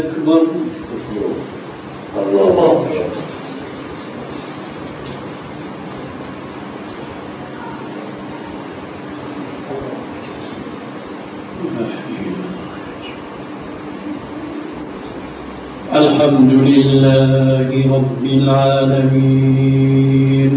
أكبر. الله الحمد لله رب العالمين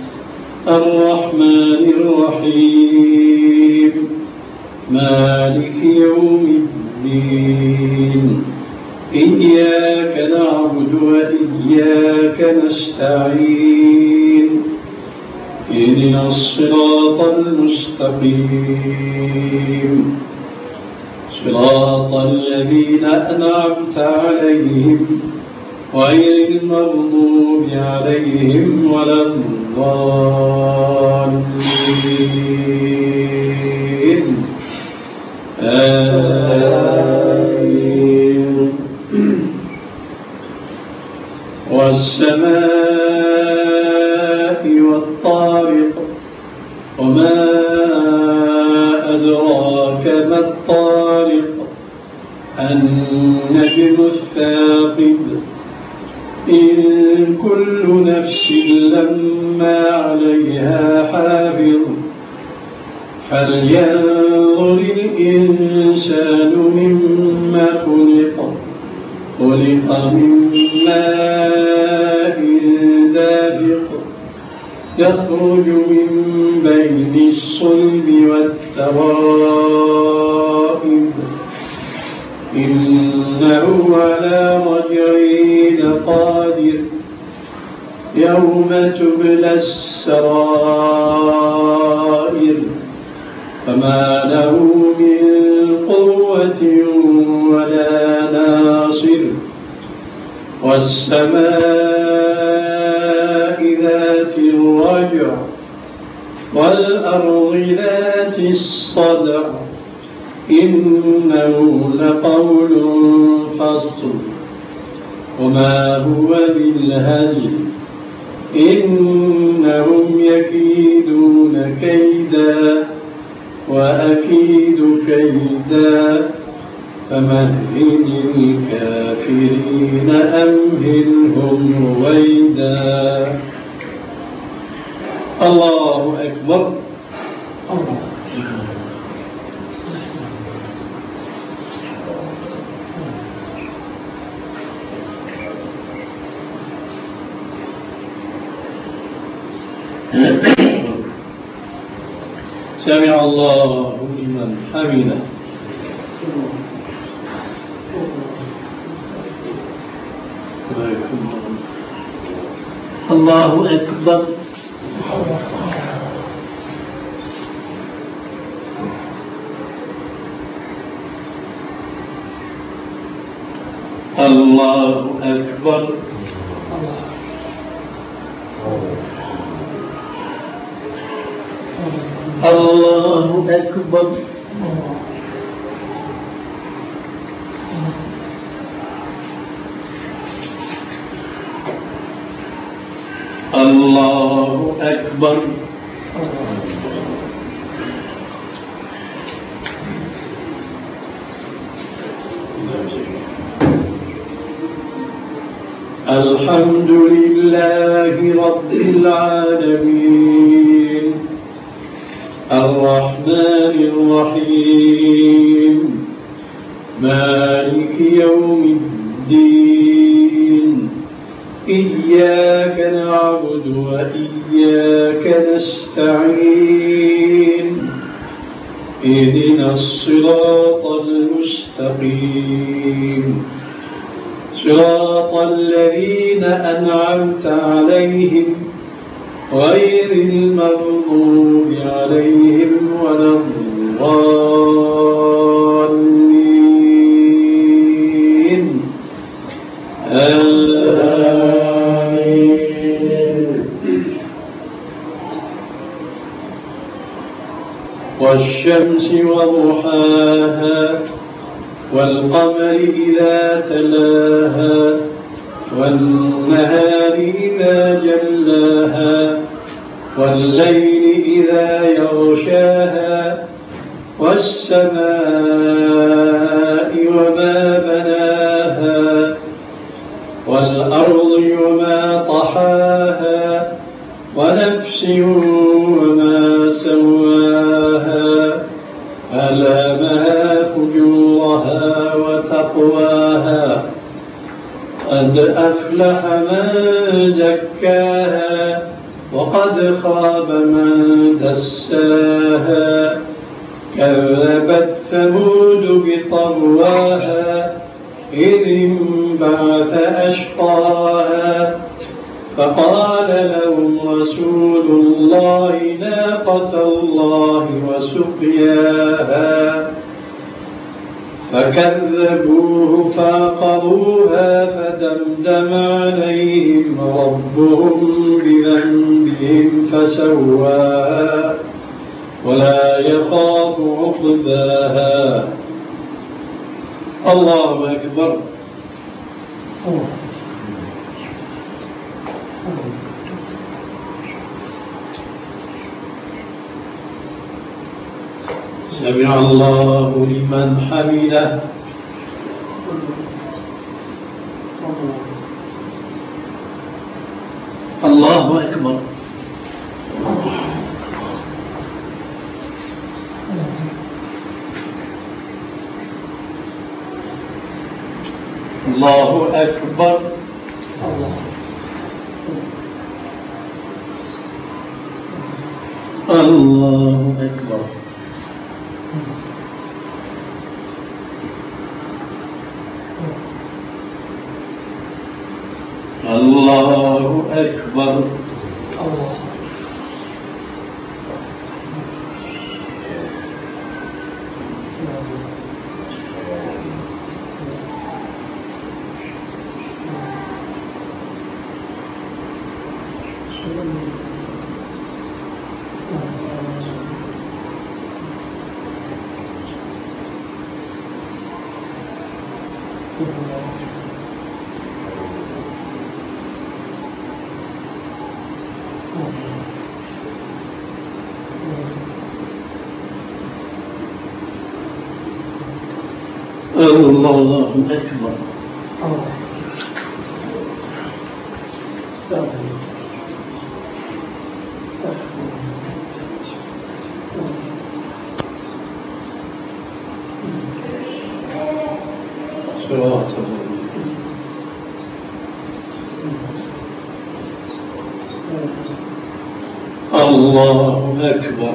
الرحمن الرحيم مالك يوم الدين إياك نعبد وإياك نستعين اهدنا الصراط المستقيم صراط الذين أنعمت عليهم غير المغضوب عليهم ولا الضالين آمين. والسماء والطارق وما أدراك ما الطارق النجم الثاقب إن كل نفس لما عليها حافظ فلينظر الإنسان مما خلق من ماء دافق يخرج من بين الصلب والترائب إنه على رجعه لقادر يوم تبلى السرائر فما له من قوة ولا ناصر والسماء ذات الرجع والأرض ذات الصدع إنه لقول فصل وما هو بالهزل إنهم يكيدون كيدا وأكيد كيدا فمهل الكافرين أمهلهم رويدا. الله أكبر. الله سمع الله لمن حمده. الله أكبر. الله أكبر. الله أكبر. الله أكبر. الحمد لله رب العالمين الرحمن الرحيم مالك يوم الدين إياك نعبد وإياك نستعين اهدنا الصراط المستقيم صراط الذين أنعمت عليهم غير المغضوب عليهم ولا الضالين آمين. والشمس وضحاها والقمر إذا تلاها والنهار إذا جلاها والليل إذا يغشاها والسماء وما بناها والأرض وما طحاها ونفس وما سواها ألهمها فجورها وتقواها قد أفلح من زكاها وقد خاب من دساها كذبت ثمود بطغواها إذ انبعث أشقاها فقال لهم رسول الله ناقة الله وسقياها فكذبوه فعقروها فدمدم عليهم ربهم بذنبهم فسواها ولا يخاف عقباها. الله أكبر. سمع الله لمن حمده. الله أكبر. الله أكبر. الله أكبر. الله أكبر. الله أكبر. الله أكبر.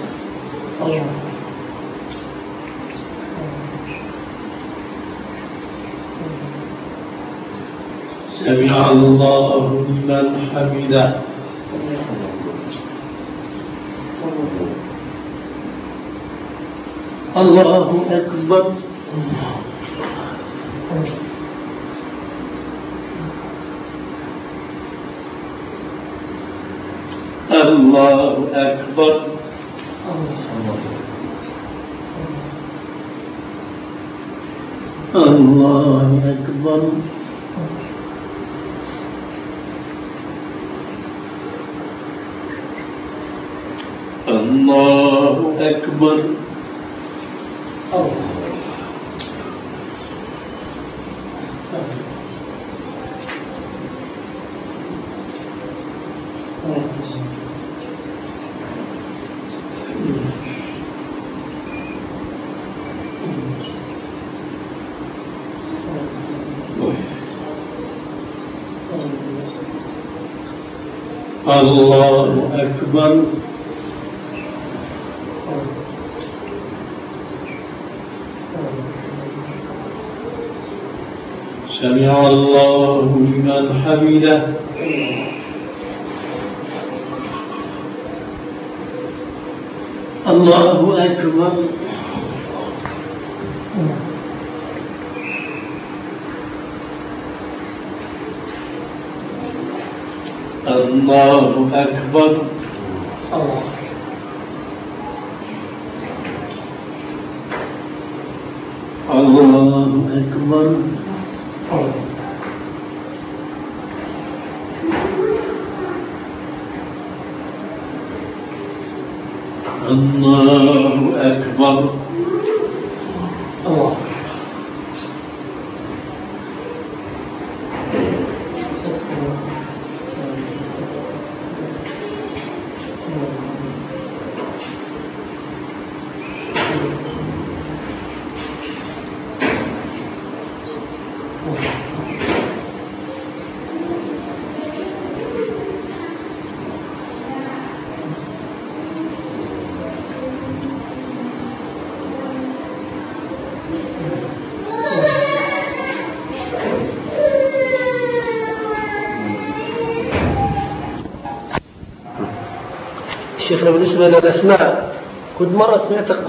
سمع الله لمن حمده. الله أكبر. الله أكبر. الله أكبر. الله أكبر. الله أكبر. سمع الله لمن حمده. الله أكبر. الله أكبر. الله أكبر. الله أكبر. الله شيخنا بالنسبة للأسماء كنت مرة سمعت